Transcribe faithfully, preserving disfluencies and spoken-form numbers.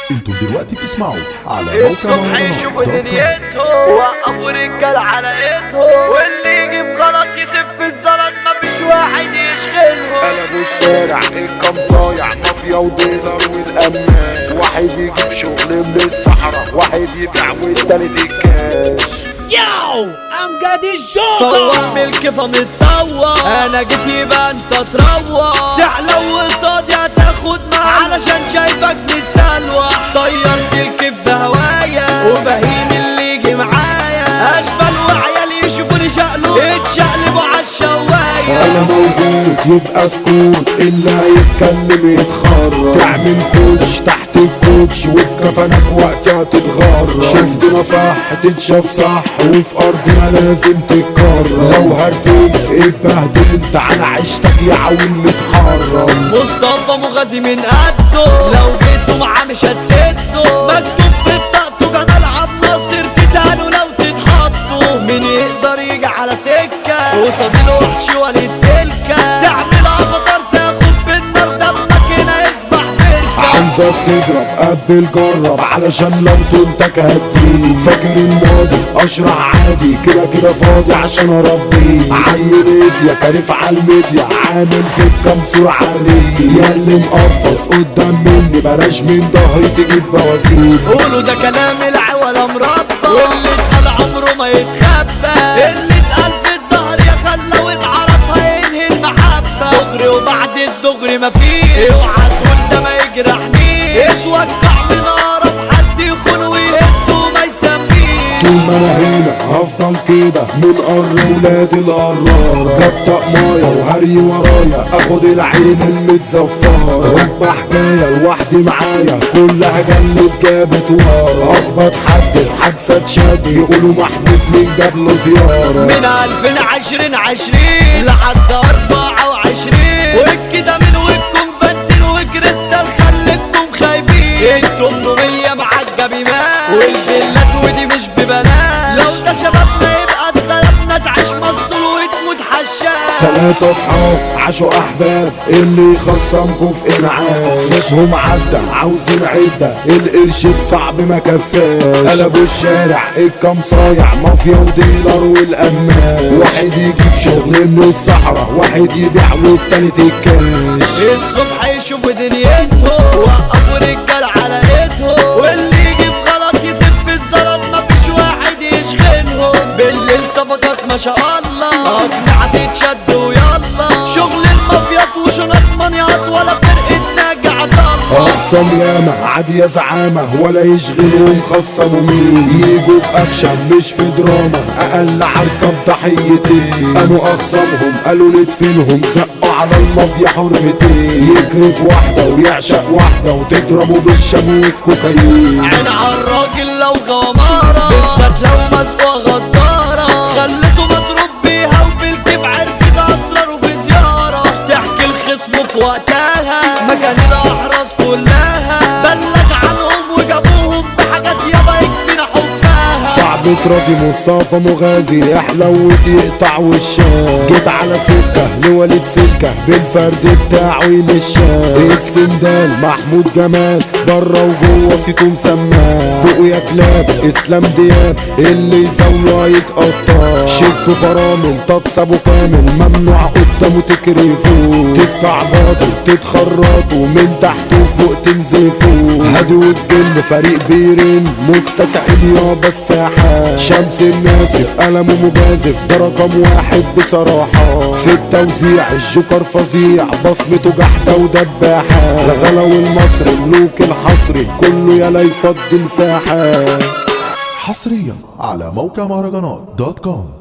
انتوا دلوقتي بتسمعوا على موقع الصبح يشوفوا دنيتهم وقفوا رجال على ايدهم، واللي يجيب غلط يسف في الزلط مفيش واحد يشغلهم. قلبوا الشارع الكام ضايع مافيا وديلر والامان، واحد يجيب شغل من الصحراء واحد يبيع والتالت الكاش. ياو امجد الجوكر فوق بالكيفة متطوع، انا جيت يبقى انت تروح تحلو قصادي هتاخد معاك علشان شايفك مستلوح. طيرت الكيف بهوايا وبهين اللي يجي معايا، اشبال وعيال يشوفوني شقلب اتشقلبوا عالشوايه. انا موجود يبقى سكوت، اللي هيتكلم يتخرج، تعمل كوتش تحت الكوتش وبكفنك وقتها تتغرب. شفتنا صح تتشاف صح وفي ارضنا لازم تتكرر، لو هرتلت اتبهدلت على عيشتك يا عويل متحرم. مصطفى مغازي من قده، لو جيتوا معاه مش هتسدوا، مكتوب في بطاقته كان العب ناصر تتهانوا لو تتحطوا. مين يقدر يجي على سكه قصاد الوحش وليد سلكه، تعمل افطار تاخد بالنار دمك هنا يسبح بركه. عاوزك تضرب قبل جرب علشان لو تنتك هتجيب، فاكر الماضي اشرح عادي كده كده فاضي عشان اربيه. عينت يا كارف عالميديا عامل في كام صورة عريق، يا اللي مقفص قدام مني بلاش من ضهري تجيب بوازيك. قولوا ده كلام العوالة مربى، واللي اتقال عمره ما يتخبى، اللي اتقال في الظهر يا خلا واتعرف هينهي المحبة. دغري وبعد الدغري مفيش، اوعى تقول ده ما يجرحنيش، اتوقع من اقرب حد يخون ويهد وما يسميش. طول ما انا هنا هفضل كده من قر ولاد القرارة، جاب مايه وهري ورايا اخد العين المتزفرة، رب حكاية لوحدي معايا كلها جنة جابت ورا، اخبط حد في حادثة اتشد يقولوا محبوس من جاب له زيارة. من الفين عشرين عشرين لحد اربعة وعشرين والكده من وكم فانتين وكريستال خليكم خايبين. انتم نومية معجبي مال والفيلات ودي مش ببنات، لو ده شبابنا يبقى اتغلبنا تعيش مسطول وتموت حشاد. تلاتة اصحاب عاشوا احباب، اللي يخصمكوا في انعام سيبهم عدى عاوزين عدة، القرش الصعب ما كفاش. قلبوا الشارع الكام صايع مافيا وديلر والامان، واحد يجيب شغل من الصحراء واحد يبيع والتالت الكاش. الصبح يشوفوا دنيتهم وقفوا رجال على ايدهم، واللي يجيب غلط يسف في الزلط مفيش واحد يشغلهم. بالليل صفقات ما شاء الله، اقنعة تتشد ويلا، شغل المافيات وشنط منيات ولا فرقة ناجي عطلة. اقسم ياما عادية زعامة ولا يشغلهم خصموا مين، يجوا في اكشن مش في دراما اقل عركب ضحيتين. قاموا اخصمهم قالوا ندفنهم زقوا على المافيا حرمتين، يجري في واحدة ويعشق واحدة وتضربوا بالشام والكوكايين. عين عالراجل لو غمارة بالذات لو مسقوة غدارة، خلته مضروب بيها وبالكيف عرفت اسراره في زيارة. تحكي الخصم في وقتها مكان الاحراز كلها، بلغ عنهم وجابوهم بحاجات يابا يكفينا حبها. صعب ترازي مصطفى مغازي احلوت يقطع وشاه، جيت على سكة لوليد سلكة بالفرد بتاعه يمشاه. السندال محمود جمال بره وجوه صيته مسماه، فوق يا كلاب اسلام دياب اللي يزاوله يتقطع. شدوا فرامل تكسبوا كامل ممنوع قدامه تكرفوه، تستعبطوا تتخرطوا من تحت وفوق تنزفوا. هادي والجن فريق بيرن مكتسحين يابا الساحة، شمس الناسف قلمه مجازف ده رقم واحد بصراحة. في التوزيع الجوكر فظيع بصمته جحدة ودباحة، غزالة والمصري ملوك الحصري كله يلا يفضي مساحة. حصريا على موقع مهرجانات دوت كوم.